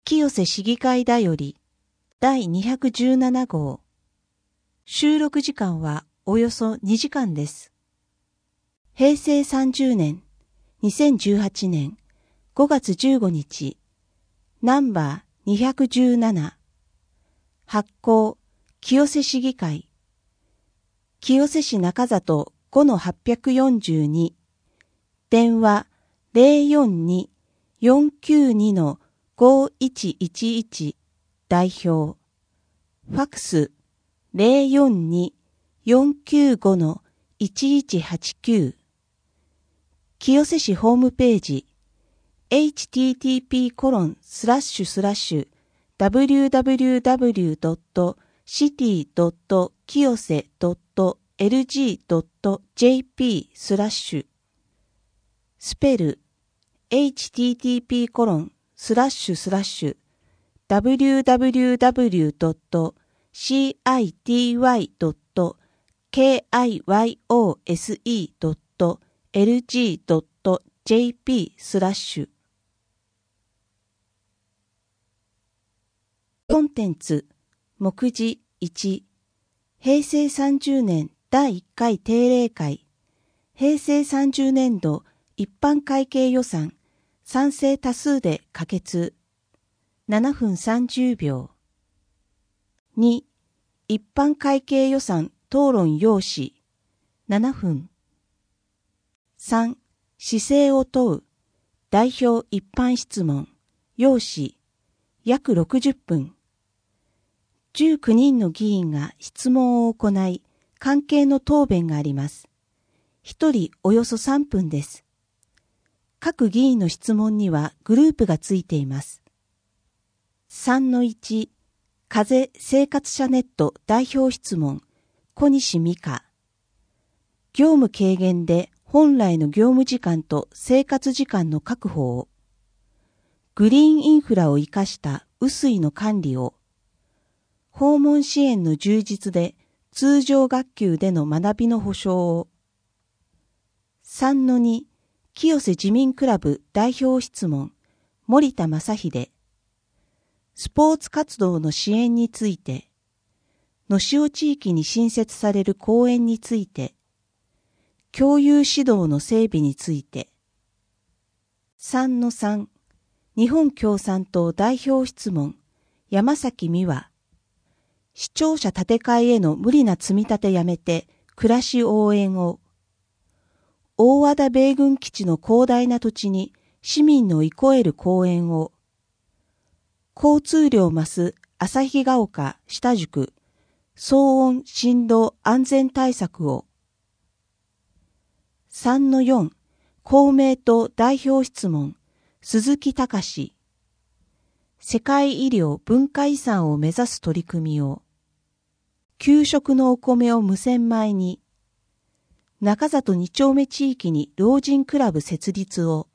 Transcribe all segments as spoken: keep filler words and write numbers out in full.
清瀬市議会だよりだいにひゃくじゅうなな号。収録時間はおよそにじかんです。へいせいさんじゅうねん、にせんじゅうはちねんごがつじゅうごにち、ナンバーにひゃくじゅうなな、発行、清瀬市議会、清瀬市中里 ごのはっぴゃくよんじゅうに、電話 ゼロよんに よんきゅうに ごいちいちいち、代表、ファクス ゼロよんに よんきゅうご いちいちはちきゅう、清瀬市ホームページ エイチティーティーピーコロンスラッシュスラッシュダブリューダブリューダブリュードットシティドットきよせドットエルジードットジェーピー スラッシュスペル エイチティーティーピーコロンスラッシュスラッシュダブリューダブリューダブリュードットシティドットキヨセドットエルジードットジェーピー スラッシュコンテンツ目次いち、へいせいさんじゅうねんだいいっかい定例会、へいせいさんじゅうねんど一般会計予算賛成多数で可決ななふんさんじゅうびょう。に、一般会計予算討論要旨ななふん。さん、姿勢を問う代表一般質問要旨約ろくじゅっぷん。じゅうきゅうにんの議員が質問を行い、関係の答弁があります。ひとりおよそさんぷんです。各議員の質問にはグループがついています。さんのいち、風生活者ネット代表質問、小西美香。業務軽減で本来の業務時間と生活時間の確保を、グリーンインフラを生かした雨水の管理を、訪問支援の充実で通常学級での学びの保障を、さんのに、清瀬自民クラブ代表質問、森田正秀。スポーツ活動の支援について、能代地域に新設される公園について、共有指導の整備について、さんのさん、日本共産党代表質問、山崎美和。市庁舎建て替えへの無理な積み立てやめて、暮らし応援を。大和田米軍基地の広大な土地に市民の憩える公園を。交通量増す旭ヶ丘下宿、騒音振動安全対策を。さんのよん、公明党代表質問、鈴木隆。世界医療文化遺産を目指す取り組みを。給食のお米を無洗米に。中里に丁目地域に老人クラブ設立を。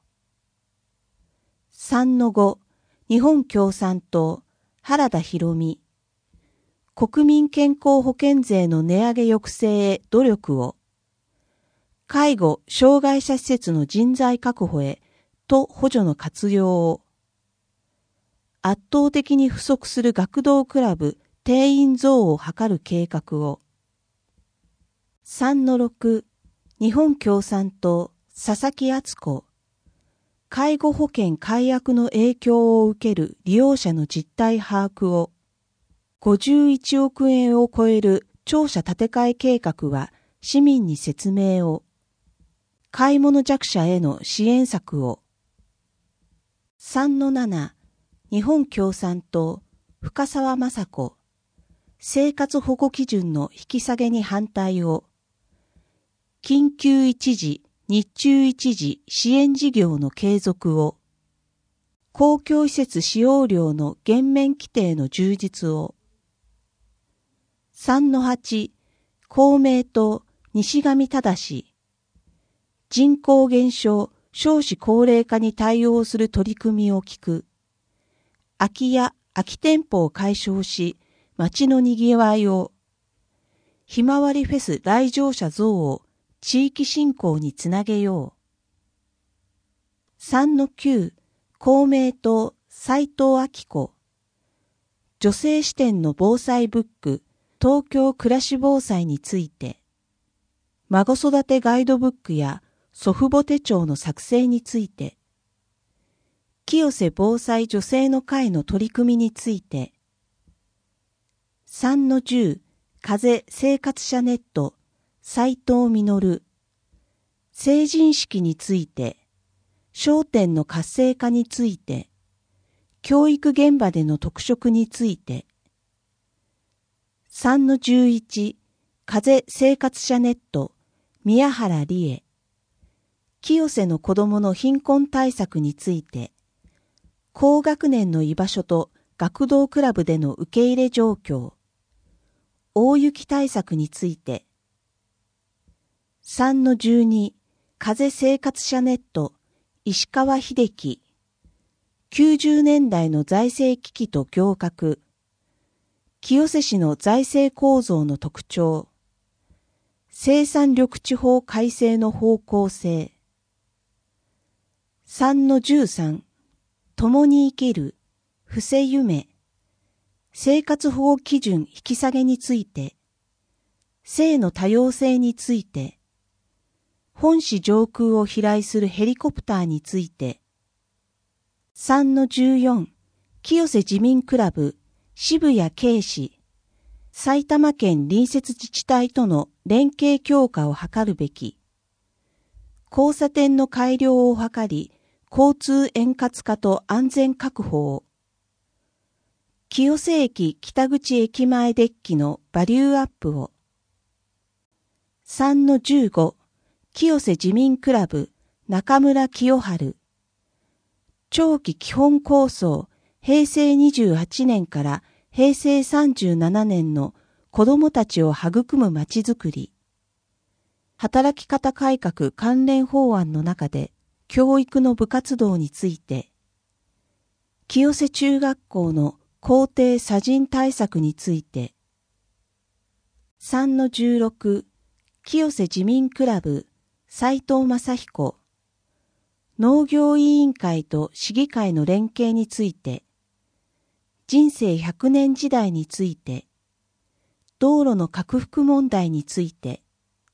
さんのご、日本共産党原田博美。国民健康保険税の値上げ抑制へ努力を。介護・障害者施設の人材確保へと補助の活用を。圧倒的に不足する学童クラブ定員増を図る計画を。さんのろく、日本共産党佐々木敦子。介護保険解約の影響を受ける利用者の実態把握を。ごじゅういちおくえんを超える庁舎建て替え計画は市民に説明を。買い物弱者への支援策を。さんのなな、日本共産党深澤雅子。生活保護基準の引き下げに反対を。緊急一時日中一時支援事業の継続を。公共施設使用料の減免規定の充実を。さんのはち、公明党西上忠。人口減少、少子高齢化に対応する取り組みを聞く。空き家、空き店舗を解消し、街のにぎわいを。ひまわりフェス来場者増を地域振興につなげよう。さんのきゅう、公明党斉藤明子。女性視点の防災ブック、東京暮らし防災について。孫育てガイドブックや祖父母手帳の作成について。清瀬防災女性の会の取り組みについて。さんのじゅう、風生活者ネット、斉藤実。成人式について。商店の活性化について。教育現場での特色について。さんのじゅういち、風生活者ネット、宮原理恵。清瀬の子どもの貧困対策について。高学年の居場所と学童クラブでの受け入れ状況。大雪対策について。さんのじゅうに、風生活者ネット、石川秀樹。きゅうじゅうねんだいの財政危機と行革。清瀬市の財政構造の特徴。生産緑地法改正の方向性。さんのじゅうさん、共に生きる、布施夢。生活保護基準引き下げについて。性の多様性について。本市上空を飛来するヘリコプターについて。さんのじゅうよん、清瀬自民クラブ、渋谷慶氏。埼玉県隣接自治体との連携強化を図るべき。交差点の改良を図り、交通円滑化と安全確保を。清瀬駅北口駅前デッキのバリューアップを。さんのじゅうご、清瀬自民クラブ、中村清春。長期基本構想、へいせいにじゅうはちねんからへいせいさんじゅうななねんの子どもたちを育むまちづくり。働き方改革関連法案の中で、教育の部活動について。清瀬中学校の校庭砂塵対策について。さんのじゅうろく、清瀬自民クラブ、斉藤正彦。農業委員会と市議会の連携について。人生ひゃくねん時代について。道路の拡幅問題について。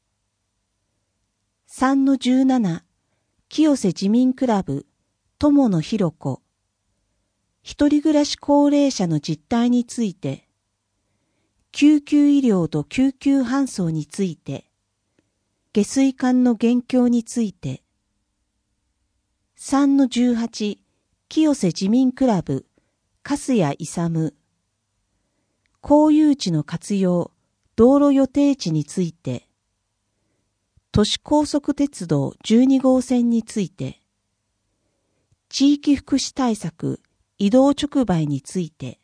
さんのじゅうなな、清瀬自民クラブ、友野博子。一人暮らし高齢者の実態について。救急医療と救急搬送について。下水管の現況について。さんのじゅうはち、清瀬自民クラブ、粕谷勇。公有地の活用、道路予定地について。都市高速鉄道じゅうにごうせんについて。地域福祉対策、移動直売について。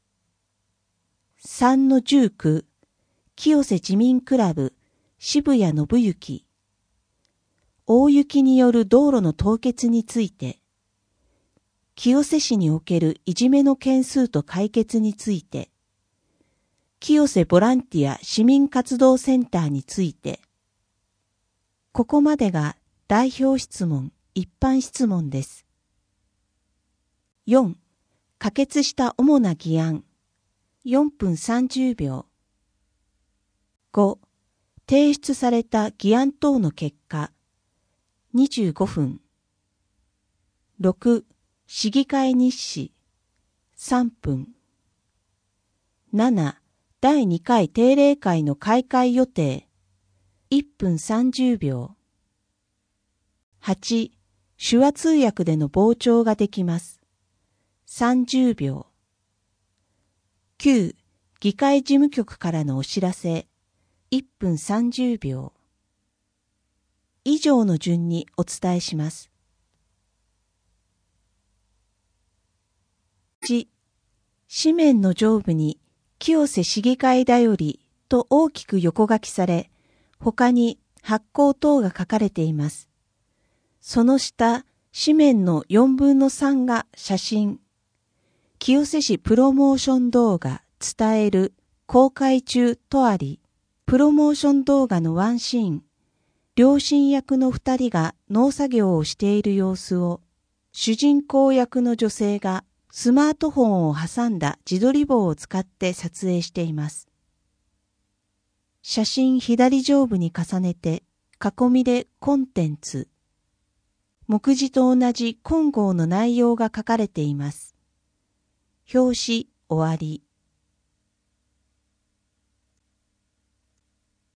さんのじゅうきゅう、清瀬自民クラブ、渋谷信之。大雪による道路の凍結について。清瀬市におけるいじめの件数と解決について。清瀬ボランティア市民活動センターについて。ここまでが代表質問、一般質問です。よん、可決した主な議案。よんぷんさんじゅうびょう。ご、提出された議案等の結果。にじゅうごふん。ろく、市議会日誌。さんぷん。なな、だいにかい定例会の開会予定。いっぷんさんじゅうびょう。はち、手話通訳での傍聴ができます。さんじゅうびょう。きゅう、議会事務局からのお知らせ。いっぷんさんじゅうびょう。以上の順にお伝えします。いち、紙面の上部に清瀬市議会だよりと大きく横書きされ、他に発行等が書かれています。その下、紙面のよんぶんのさんが写真。清瀬市プロモーション動画伝える公開中とあり、プロモーション動画のワンシーン、両親役の二人が農作業をしている様子を、主人公役の女性がスマートフォンを挟んだ自撮り棒を使って撮影しています。写真左上部に重ねて、囲みでコンテンツ。目次と同じ金剛の内容が書かれています。表紙終わり。